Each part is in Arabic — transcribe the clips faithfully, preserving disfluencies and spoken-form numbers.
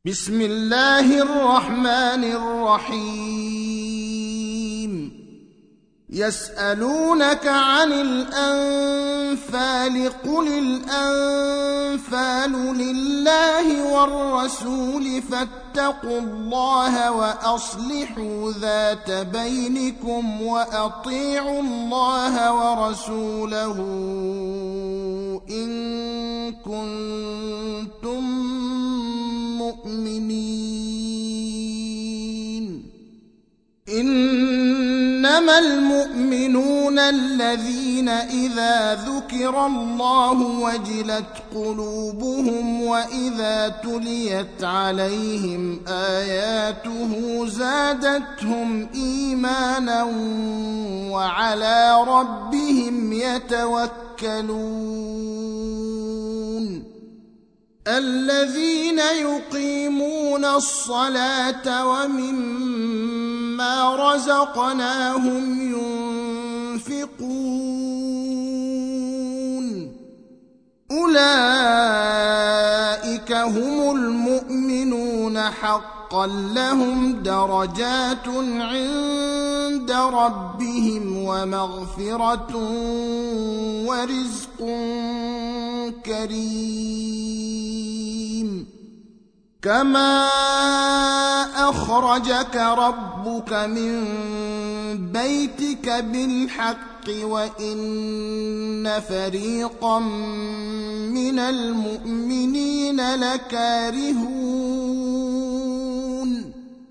بسم الله الرحمن الرحيم يسألونك عن الأنفال قل الأنفال لله والرسول فاتقوا الله وأصلحوا ذات بينكم وأطيعوا الله ورسوله إن كنتم مؤمنين إنما المؤمنون الذين إذا ذكر الله وجلت قلوبهم وإذا تليت عليهم آياته زادتهم إيمانا وعلى ربهم يتوكلون الذين يقيمون الصلاة ومما رزقناهم ينفقون أولئك هم المؤمنون حقا لهم درجات عند ربهم ومغفرة ورزق كريم كما أخرجك ربك من بيتك بالحق وإن فريقا من المؤمنين لكارهون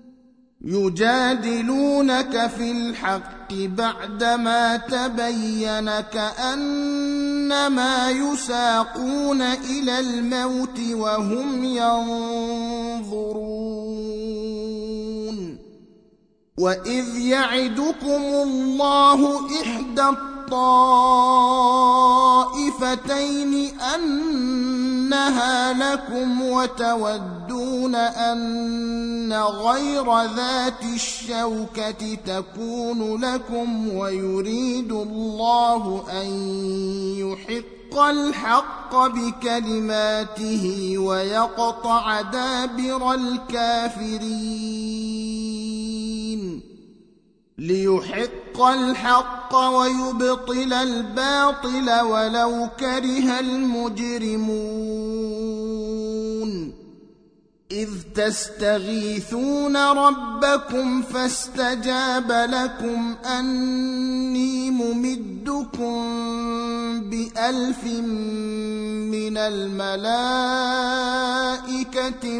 يجادلونك في الحق بعدما تبين كأنما يساقون إلى الموت وهم ينظرون وإذ يعدكم الله إحدى الطائفتين أنها لكم وتودون أن غير ذات الشوكة تكون لكم ويريد الله أن يحق الحق بكلماته ويقطع دابر الكافرين ليحق الحق ويبطل الباطل ولو كره المجرمون إذ تستغيثون ربكم فاستجاب لكم أني ممدكم بألف من الملائكة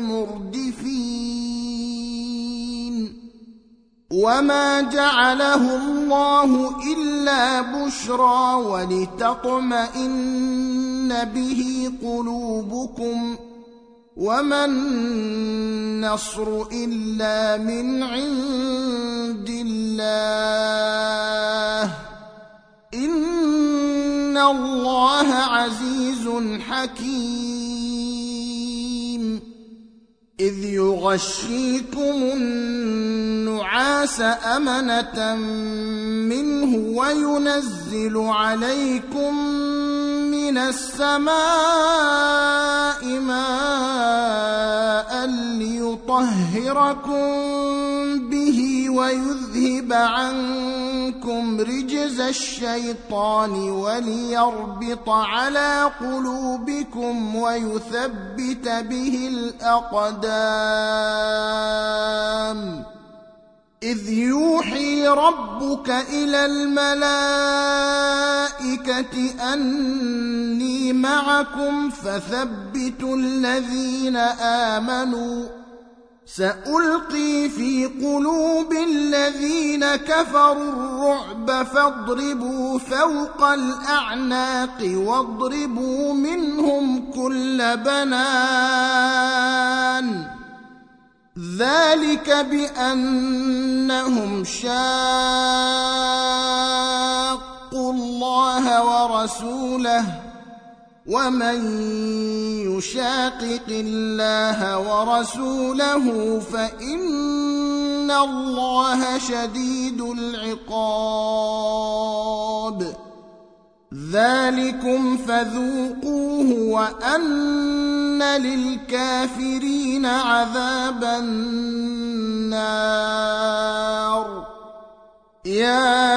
مردفين وما جعله الله إلا بشرى ولتطمئن به قلوبكم وما النصر إلا من عند الله إن الله عزيز حكيم إذ يغشيكم النعاس أمنة منه وينزل عليكم من السماء ماء ليطهركم به ويذهب عنكم رجز الشيطان وليربط على قلوبكم ويثبت به الأقدام إذ يوحي ربك إلى الملائكة أني معكم فثبتوا الذين آمنوا سألقي في قلوب الذين كفروا الرعب فاضربوا فوق الأعناق واضربوا منهم كل بنان ذلك بأنهم شاقوا الله ورسوله ومن يشاقق الله ورسوله فإن الله شديد العقاب ذلكم فذوقوه وأن للكافرين عذاب النار. يا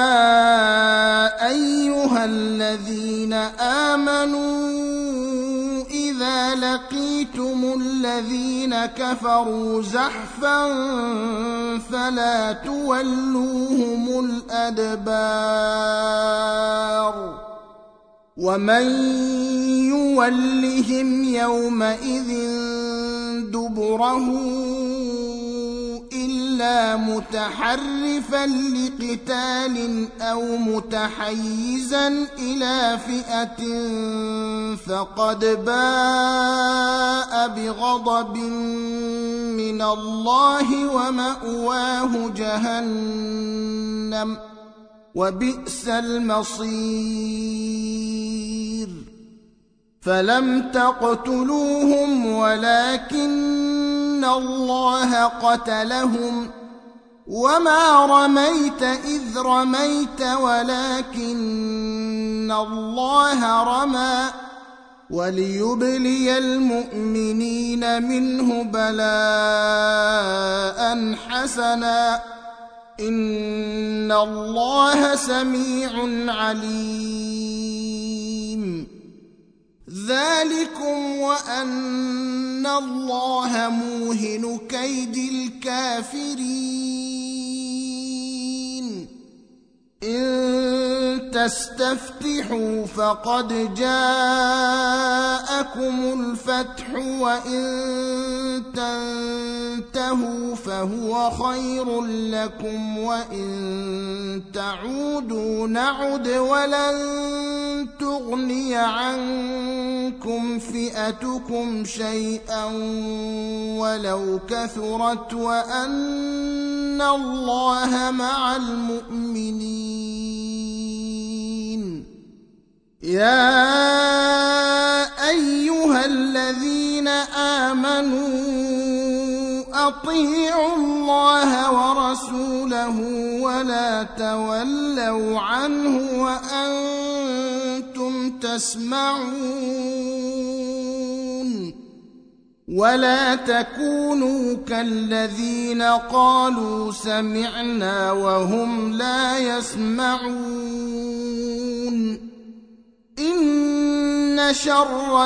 أيها الذين آمنوا إذا لقيتم الذين كفروا زحفا فلا تولوهم الأدبار ومن يولهم يومئذ دبره إلا متحرفا لقتال أو متحيزا إلى فئة فقد باء بغضب من الله ومأواه جهنم وبئس المصير. فلم تقتلوهم ولكن الله قتلهم وما رميت إذ رميت ولكن الله رمى وليبلي المؤمنين منه بلاء حسنا إن الله سميع عليم. ذلكم وأن الله موهن كيد الكافرين. إن تستفتحوا فقد جاءكم الفتح وإن تنتهوا فهو خير لكم وإن تعودوا نعد ولن تغني عنكم فئتكم شيئا ولو كثرت وأن الله مع المؤمنين. يا أيها الذين آمنوا أطيعوا الله ورسوله ولا تولوا عنه وأنتم تسمعون ولا تكونوا كالذين قالوا سمعنا وهم لا يسمعون. إن شر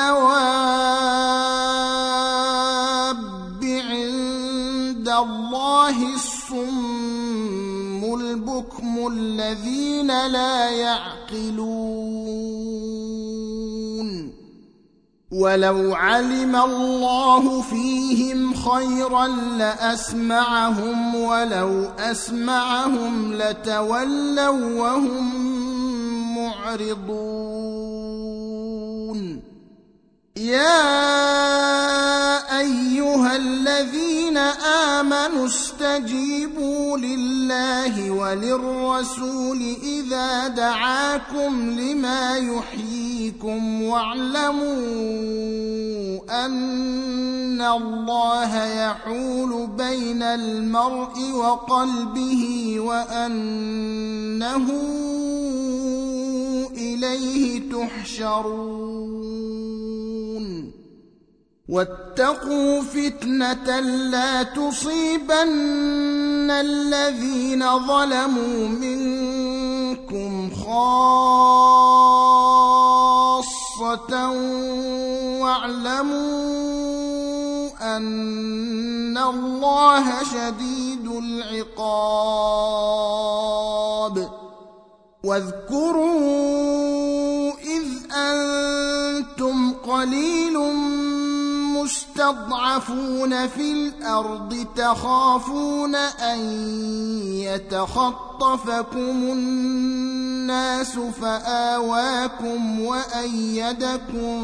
الدواب عند الله الصم البكم الذين لا يعقلون. ولو علم الله فيهم خيرا لأسمعهم ولو أسمعهم لتولوا وهم معرضون. يا أيها الذين آمنوا استجيبوا لله وللرسول إذا دعاكم لما يحييكم واعلموا أن الله يحول بين المرء وقلبه وأنه إليه تحشرون. واتقوا فتنة لا تصيبن الذين ظلموا منكم خاصة واعلموا أن الله شديد العقاب. واذكروا إذ أنتم قليل مستضعفون في الأرض تخافون أن يتخطفكم الناس فآواكم وأيدكم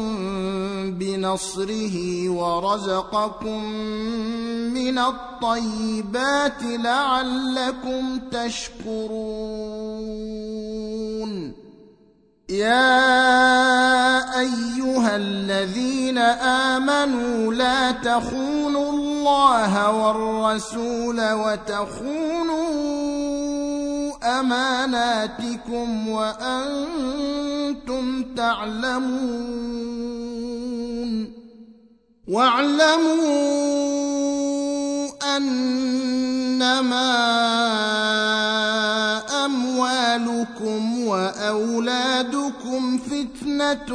بنصره ورزقكم من الطيبات لعلكم تشكرون. يا أيها الذين آمنوا لا تخونوا الله والرسول وتخونوا أماناتكم وأنتم تعلمون واعلموا أنما أموالكم وأولادكم فتنة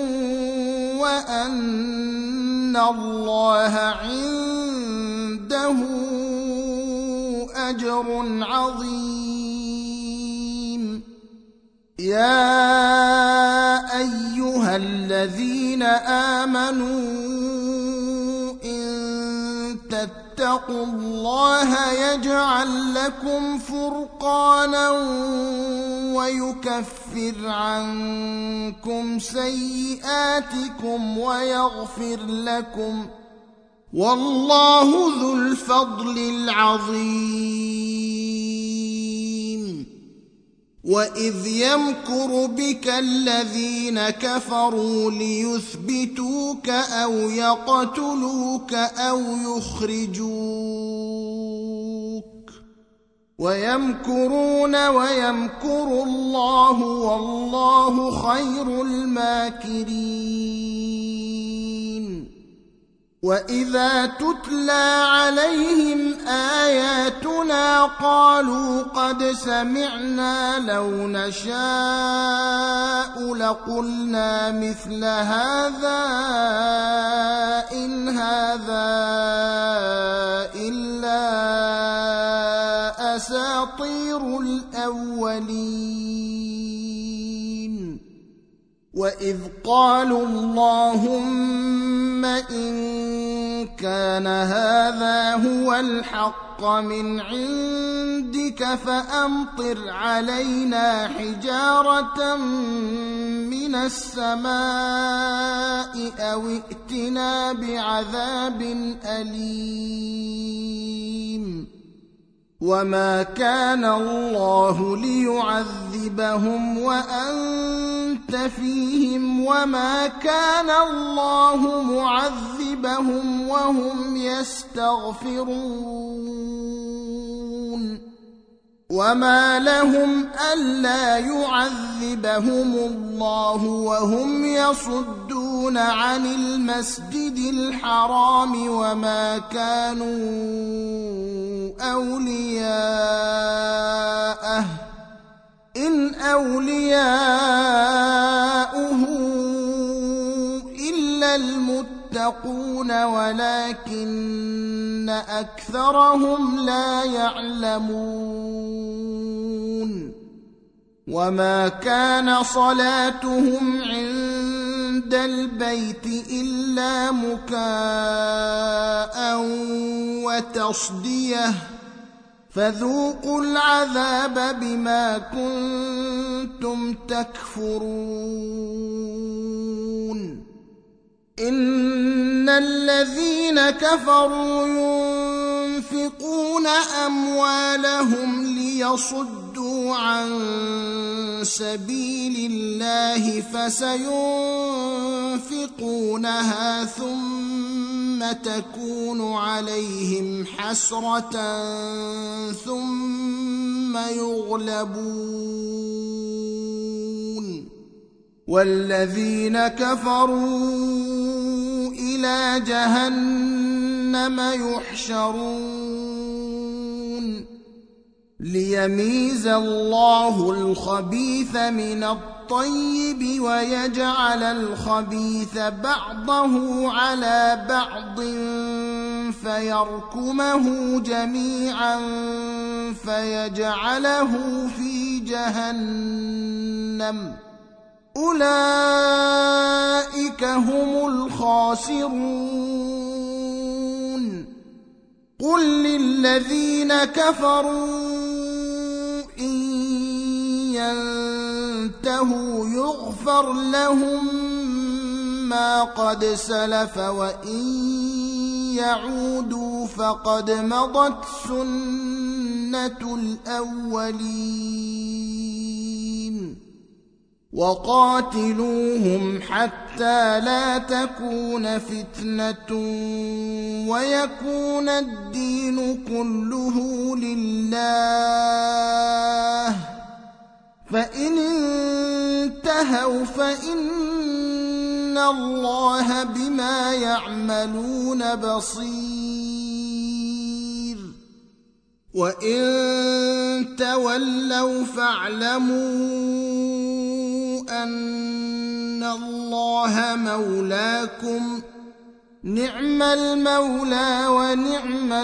وأن الله عنده أجر عظيم. يا أيها الذين آمنوا اتقوا الله يجعل لكم فرقانا ويكفر عنكم سيئاتكم ويغفر لكم والله ذو الفضل العظيم. وإذ يمكر بك الذين كفروا ليثبتوك أو يقتلوك أو يخرجوك ويمكرون ويمكر الله والله خير الماكرين. وإذا تتلى عليهم آياتنا قالوا قد سمعنا لو نشاء لقلنا مثل هذا إن هذا إلا أساطير الأولين. وإذ قالوا اللهم إن كان هذا هو الحق من عندك فأمطر علينا حجارة من السماء أو ائتنا بعذاب أليم. وما كان الله ليعذبهم وأنت فيهم وما كان الله معذبهم وهم يستغفرون. وما لهم ألا يعذبهم الله وهم يصدون عن المسجد الحرام وما كانوا أولياءه إن أولياؤه إلا المتقون ولكن أكثرهم لا يعلمون. وما كان صلاتهم عند البيت إلا مكاء وتصدية فذوقوا العذاب بما كنتم تكفرون. إن الذين كفروا ينفقون أموالهم ليصدوا عن سبيل الله فسينفقونها ثم تكون عليهم حسرة ثم يغلبون والذين كفروا إلى جهنم يحشرون ليميز الله الخبيث من الطيب ويجعل الخبيث بعضه على بعض فيركمه جميعا فيجعله في جهنم أولئك هم الخاسرون. قل للذين كفروا إن ينتهوا يغفر لهم ما قد سلف وإن يعودوا فقد مضت سنة الأولين. وقاتلوهم حتى لا تكون فتنة ويكون الدين كله لله فإن انتهوا فإن الله بما يعملون بصير وإن تولوا فاعلموا أن الله مولاكم نعم المولى ونعم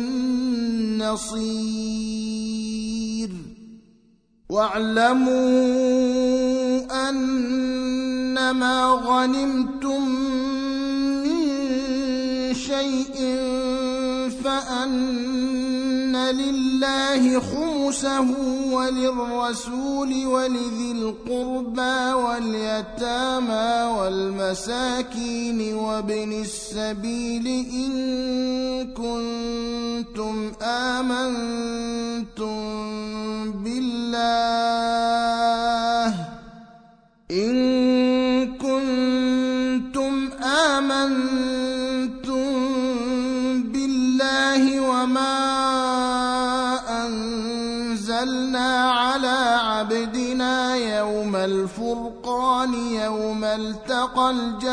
النصير واعلموا أنما غنمتم من شيء فأن لله خمسه وللرسول ولذي القربى واليتامى والمساكين وابن السبيل إن كنتم آمنتم بالله إن كنتم آمنتم بالله وما أنزلنا على عبدنا يوم الفرقان يوم التقى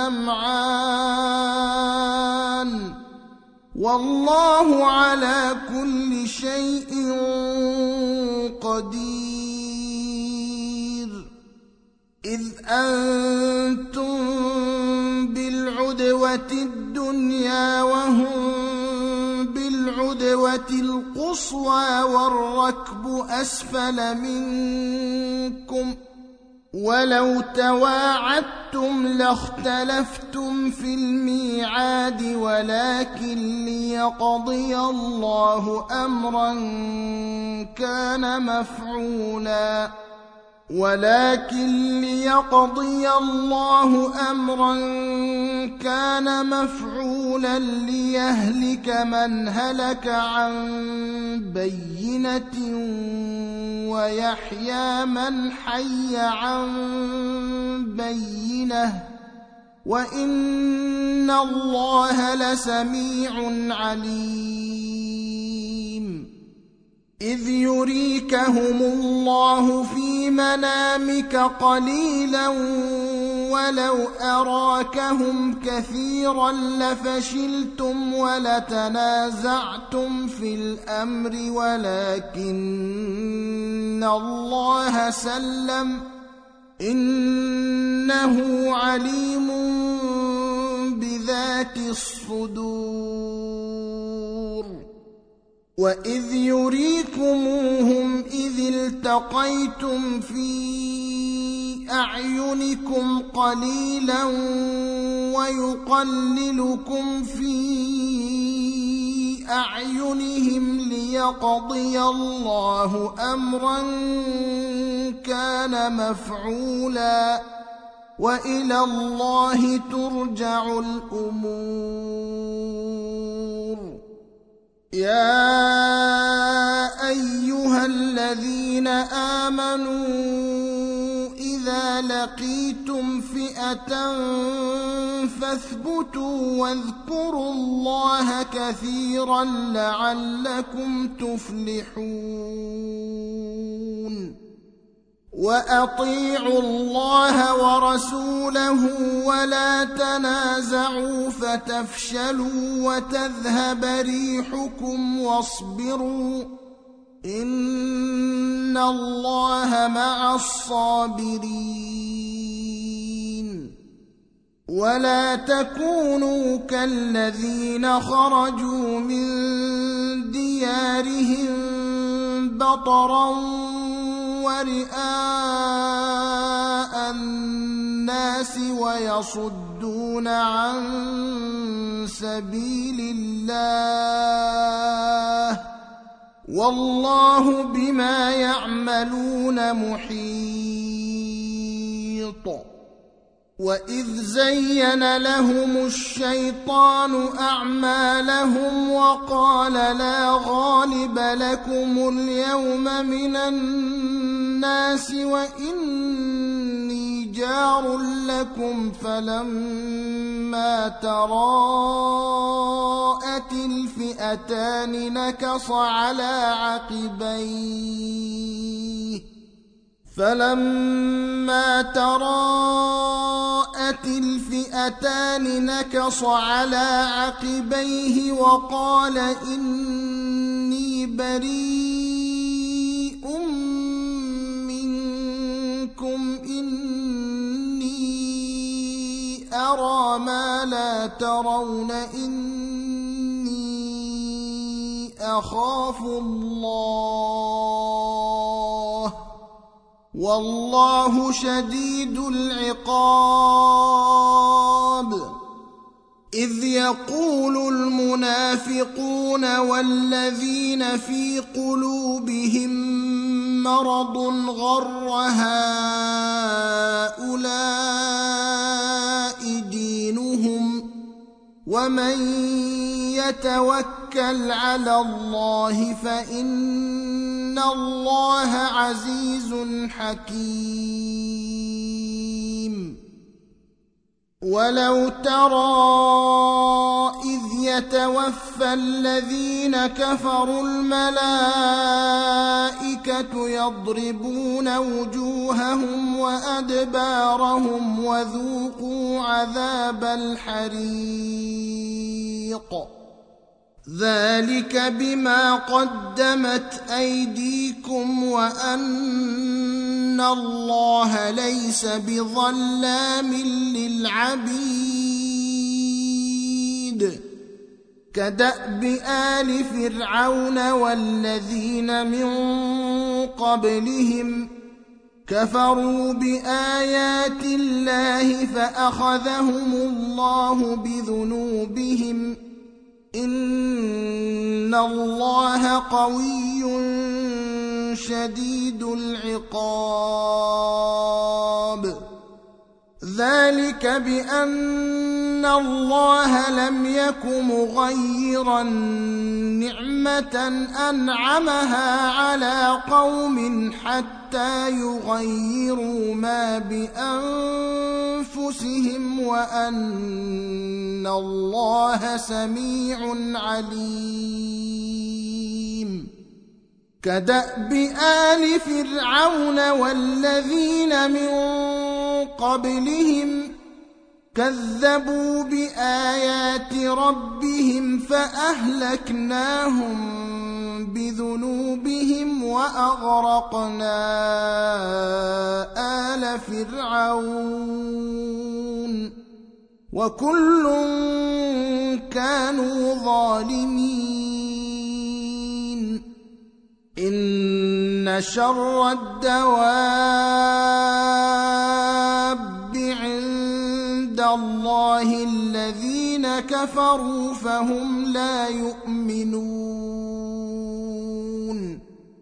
الجمعان والله على كل شيء قدير إذ أنتم بالعدوة الدنيا وهم بالعدوة القصوى والركب أسفل منكم ولو تواعدتم لاختلفتم في الميعاد ولكن ليقضي الله أمرا كان مفعولا ولكن ليقضي الله أمرا كان مفعولا ليهلك من هلك عن بينة ويحيى من حي عن بينة وإن الله لسميع عليم إذ يريكهم الله في منامك قليلا ولو أراكهم كثيرا لفشلتم ولتنازعتم في الأمر ولكن الله سلم إنه عليم بذات الصدور وإذ يريكموهم إذ التقيتم في أعينكم قليلا ويقللكم في أعينهم ليقضي الله أمرا كان مفعولا وإلى الله ترجع الأمور يا أيها الذين آمنوا إذا لقيتم فئة فاثبتوا واذكروا الله كثيرا لعلكم تفلحون وأطيعوا الله ورسوله ولا تنازعوا فتفشلوا وتذهب ريحكم واصبروا إن الله مع الصابرين ولا تكونوا كالذين خرجوا من ديارهم بطرا ورئاء الناس ويصدون عن سبيل الله والله بما يعملون محيط وإذ زين لهم الشيطان أعمالهم وقال لا غالب لكم اليوم من الناس وإني جار لكم فلما تراءت الفئتان نكص على عقبيه فلما تراءت الفئتان نكص على عقبيه وقال إني بريء منكم إني أرى ما لا ترون إني أخاف الله والله شديد العقاب. إذ يقول المنافقون والذين في قلوبهم مرض غر هؤلاء دينهم ومن يتوكل على الله فإن الله عزيز حكيم. ولو ترى إذ يتوفى الذين كفروا الملائكة يضربون وجوههم وأدبارهم وذوقوا عذاب الحريق ذلك بما قدمت أيديكم وأن الله ليس بظلام للعبيد. كدأب آل فرعون والذين من قبلهم كفروا بآيات الله فأخذهم الله بذنوبهم إن الله قوي شديد العقاب. ذلك بأن الله لم يك مغيرا نعمة أنعمها على قوم حتى يغيروا ما بأنفسهم وأن الله سميع عليم. كدأب آل فرعون والذين من قبلهم كذبوا بآيات ربهم فأهلكناهم بذنوبهم وأغرقنا آل فرعون وكل كانوا ظالمين. إن شر الدواب عند الله الذين كفروا فهم لا يؤمنون.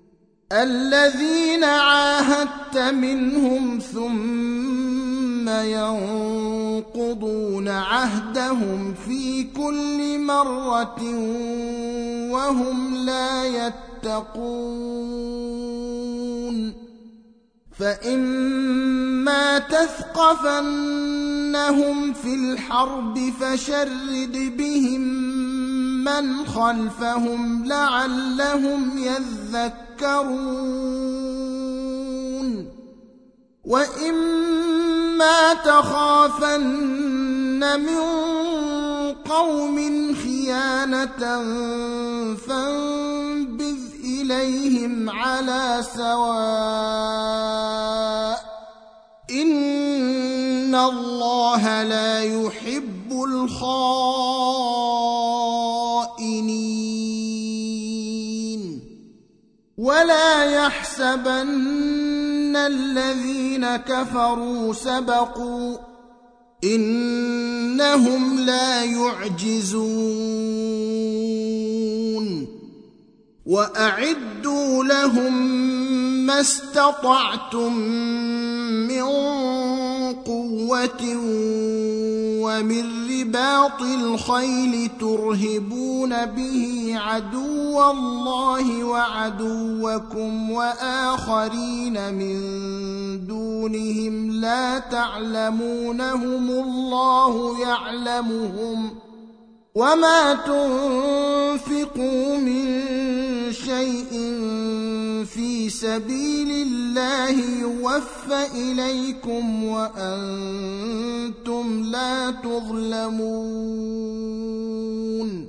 الذين عاهدت منهم ثم ينقضون عهدهم في كل مرة وهم لا يتقون. فإما تثقفنهم في الحرب فشرد بهم من خلفهم لعلهم يذكرون. وإما تخافن من قوم خيانة فانبذ إليهم على سواء إن الله لا يحب الخائنين. ولا يحسبن الذين كفروا سبقوا إنهم لا يعجزون. وأعدوا لهم ما استطعتم من قوة ومن رباط الخيل ترهبون به عدو الله وعدوكم وآخرين من دونهم لا تعلمونهم الله يعلمهم وما تنفقوا من شيء في في سبيل الله يوفى إليكم وأنتم لا تظلمون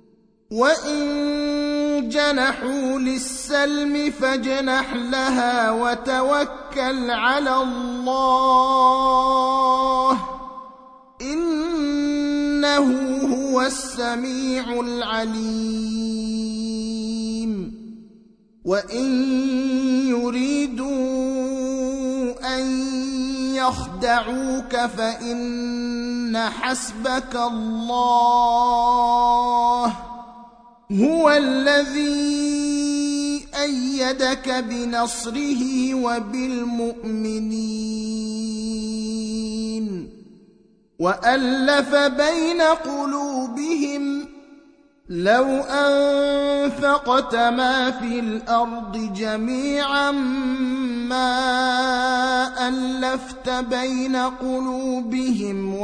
وإن جنحوا للسلم فاجنح لها وتوكل على الله إنه هو السميع العليم وإن يريدوا أن يخدعوك فإن حسبك الله هو الذي أيدك بنصره وبالمؤمنين وألف بين قلوبهم لو أنفقت ما في الأرض جميعا ما ألفت بين قلوبهم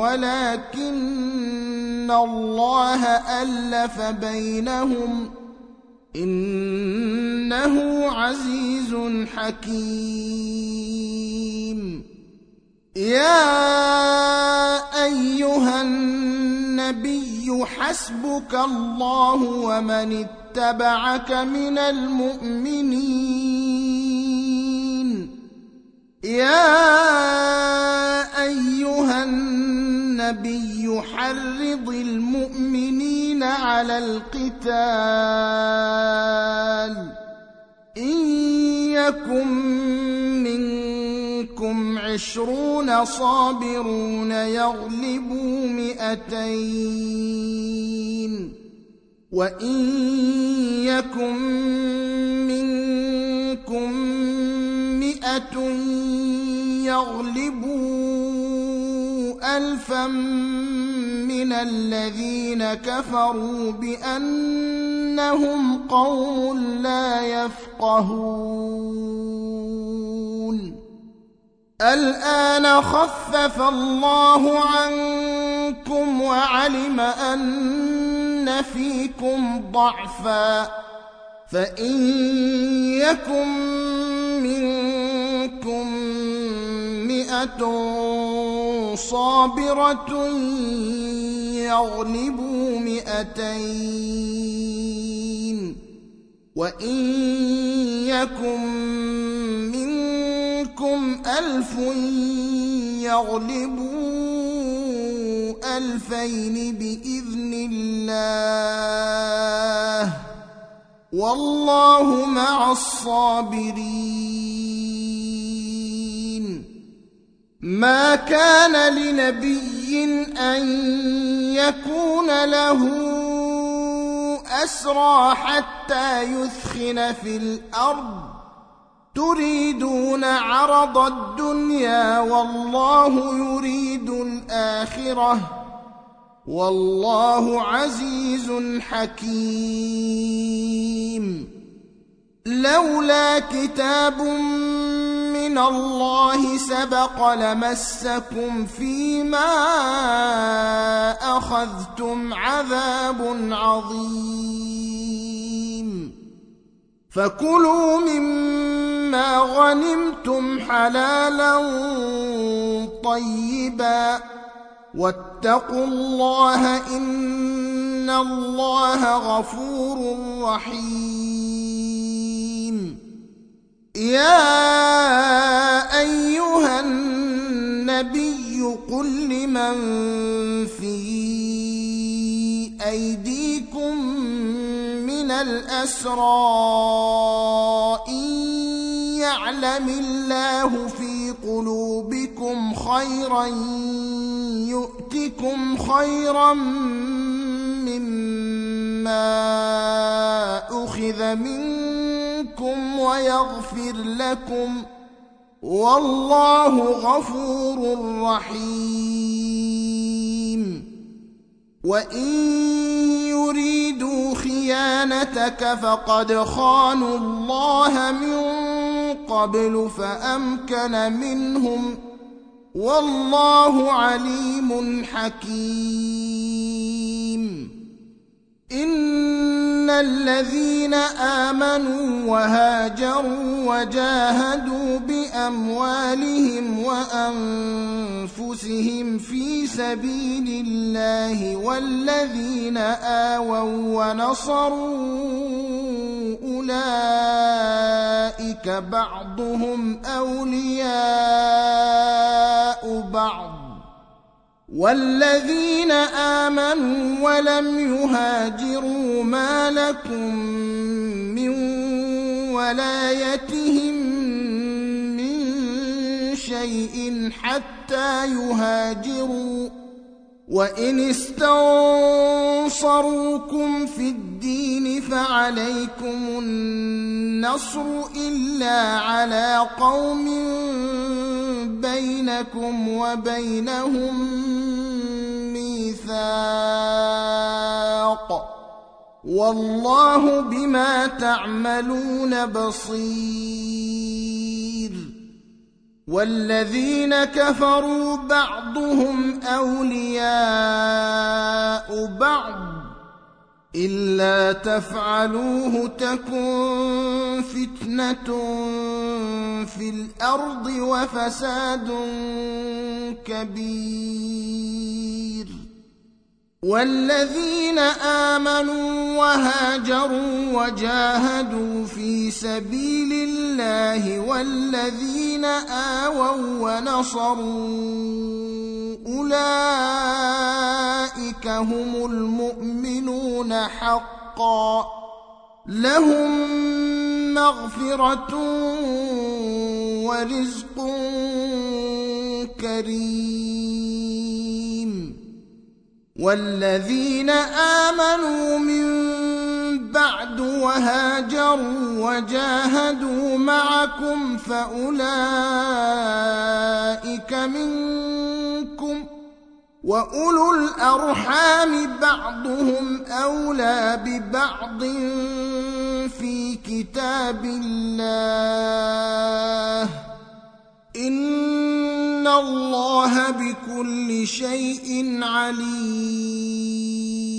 ولكن الله ألف بينهم إنه عزيز حكيم يا أيها النبي حسبك الله ومن اتبعك من المؤمنين يا أيها النبي حرض المؤمنين على القتال إن يكن منكم عشرون صابرون يغلبوا مئتين وإن يكن منكم مئة يغلبوا ألفا من الذين كفروا بأنهم قوم لا يفقهون الآن خفف الله عنكم وعلم أن فيكم ضعفا فإن يكن منكم مئة صابرة يغلبوا مئتين وإن يكن منكم ألف يغلبوا ألفين بإذن الله والله مع الصابرين ما كان لنبي أن يكون له أسرى حتى يثخن في الأرض تريدون عرض الدنيا والله يريد الآخرة والله عزيز حكيم لولا كتاب من الله سبق لمسكم فيما أخذتم عذاب عظيم فكلوا مما غنمتم حلالا طيبا واتقوا الله إن الله غفور رحيم يا أيها النبي قل لمن في أيديكم من الأسرى إن يعلم الله في قلوبكم خيرا يؤتكم خيرا مما أخذ منكم ويغفر لكم والله غفور رحيم وإن يريدوا خيانتك فقد خانوا الله من قبل فأمكن منهم والله عليم حكيم إن الذين آمنوا وهاجروا وجاهدوا بأموالهم وأنفسهم في سبيل الله والذين آووا ونصروا أولئك بعضهم أولياء بعض والذين آمنوا ولم يهاجروا ما لكم من ولايتهم من شيء حتى يهاجروا وإن استنصروكم في الدين فعليكم النصر إلا على قوم بينكم وبينهم ميثاق والله بما تعملون بصير والذين كفروا بعضهم أولياء بعض إلا تفعلوه تكن فتنة في الأرض وفساد كبير والذين آمنوا وهاجروا وجاهدوا في سبيل الله والذين آووا ونصروا أولئك هم المؤمنون حقا لهم مغفرة ورزق كريم والذين آمنوا من بعد وهاجروا وجاهدوا معكم فأولئك منكم وأولو الأرحام بعضهم أولى ببعض في كتاب الله إن الله بكل شيء عليم